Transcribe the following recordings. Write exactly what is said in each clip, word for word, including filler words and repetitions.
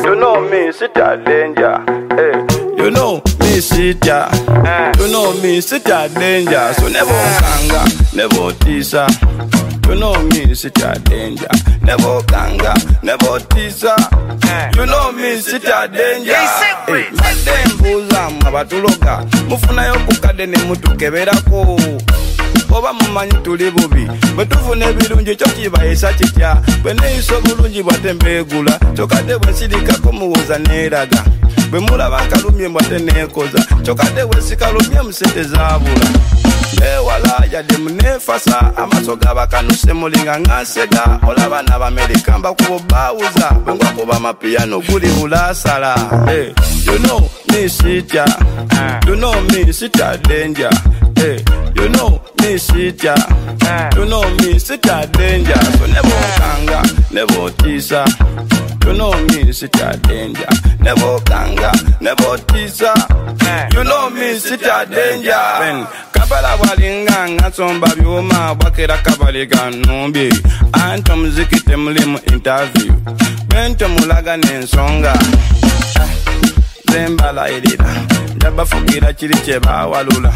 You know me, sit a danger. Hey. You know me, sit ya. You know me, sit a danger. So never kanga, never tisa. You know me, sit a danger. Never kanga, never tisa. You know me, sit a danger. Hey, madembuza mabatuloga. Mufuna yokukade ne mutukeberako. Oba mumanyi tuli bubi bwetufuna ebirungi kyo kibayisa kitya bwe neeyisa obulungi bwate mbeegula kyokadde bwe nsirikako muwoza neeraga bwe mulaba nkalumye bwate neekoza kyokadde bwe sikalumye musente zaabula neewala yadde muneefasa amaaso gabakanuse mulinga ngansega olaba n'abamerika mbakuba baawuza bwe ngwakuba amapiyano guli bulaasala. Hey, you know me sitya, you know me sitya danger. Hey, you know me sitya, you know me sitya danger. So never kanga, never tisa. You know me sitya danger. Never kanga, never tisa. You know me sitya danger. Ben kabala walinga ngatsomba byuma bakera kabali ganumbi. Anto muziki temuli mu interview. Bento mulaga nensonga. Zembala irida, jaba fugira chiri cheba walula.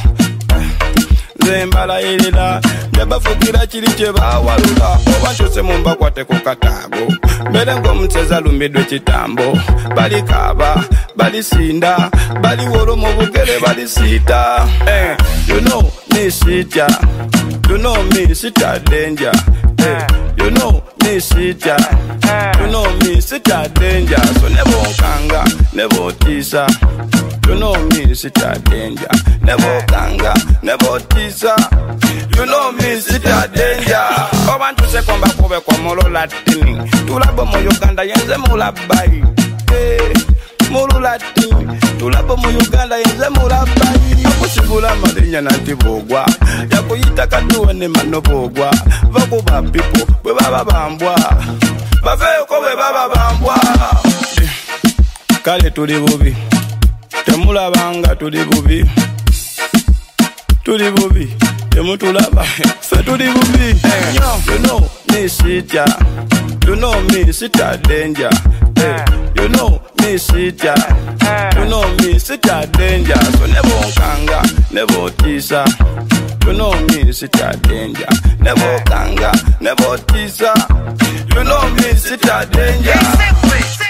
Zembala irida, jaba fugira chiri cheba walula. Obancho se mumba kwate kukatago. Belengo mteza lumbidwe chitambo. Bali kaba, bali sinda. Bali woro mubugere, bali sita. Eh, you know me sitya. You know me sitya danger. Eh, you know me sitya. You know me sitya danger. So never kanga, never tisa. You know me sitya danger. Never kanga, never tisa. You know me sitya danger. Obantu se komba kobe kwa molo latini. Tulabo mo Uganda yenze mulabai. Hey, molo latini. Tulabo mo Uganda yenze mulabai. Yakusigula malinya nanti bogwa. Yakuyita kaduwe ne mano bogwa. Vakuba pipo, we baba bambwa. Bafeyo kobe baba bambwa. Kale tuli bubi. Temulabanga tuli bubi. Tuli bubi. Temutulaba. Fe tuli bubi. You know me sitya. You know me sitya danger. Hey, you know me sitya. You know me sitya danger. So never kanga, never tisa. You know me sitya danger. Never kanga, never tisa. You know me sitya danger.